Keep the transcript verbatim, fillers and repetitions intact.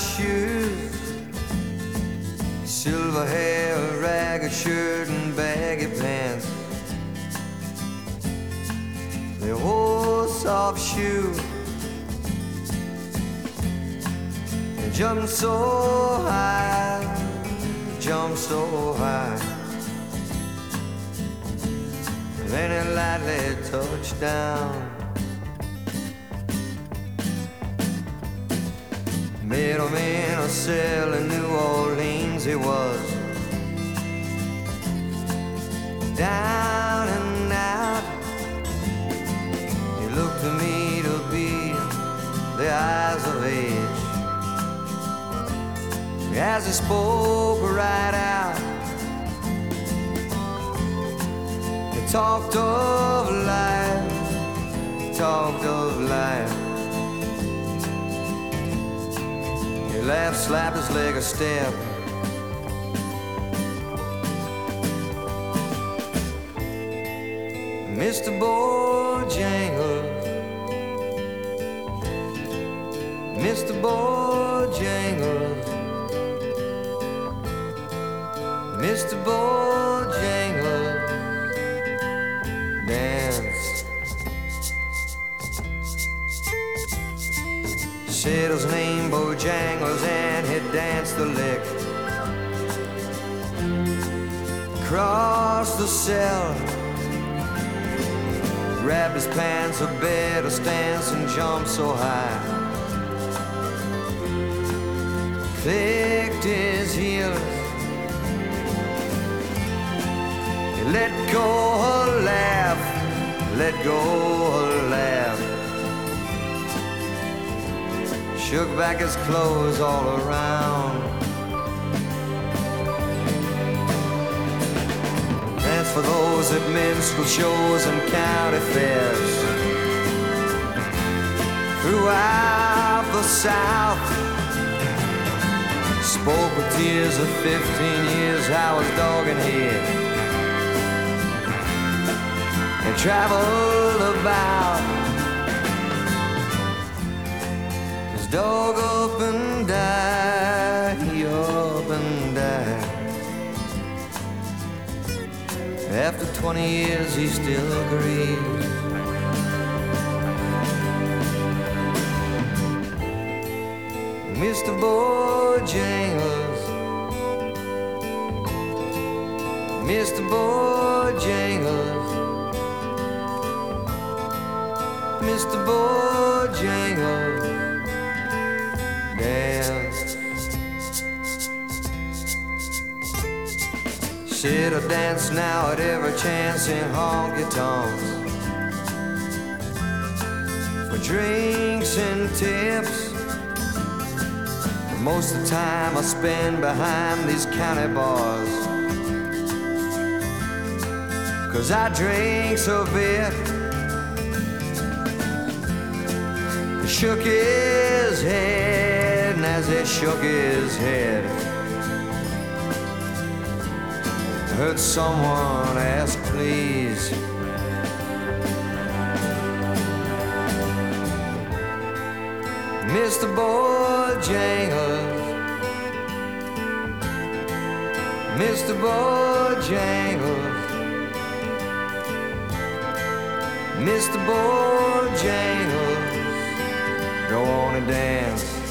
shoes, silver hair, a ragged shirt and baggy pants. They wore soft shoes and jumped so high, jumped so high. Then it lightly touched down. Middleman a cell in New Orleans he was, down and out. He looked to me to be the eyes of age. As he spoke right out, he talked of life, he talked of life. He laughed, slapped his leg a step. Mister Bojangles, Mister Bojangles, Mister Bojangles, dance. Said his name Bojangles and he danced the lick. Crossed the cell, grabbed his pants, a better stance and jumped so high. Clicked his heels, he let go a laugh, let go a laugh. Shook back his clothes all around. That's for those at minstrel shows and county fairs throughout the South. Spoke with tears of fifteen years, how his dog and head, and traveled about. His dog up and died, he up and died. After twenty years he still agrees. Mister Bojangles, Mister Bojangles, Mister Bojangles, dance. Said I dance now at every chance in honky-tonks, for drinks and tips. Most of the time I spend behind these county bars, 'cause I drink so bit. He shook his head, and as he shook his head, I heard someone ask, please. Mister Bojangles, Mister Bojangles, Mister Bojangles, go on and dance.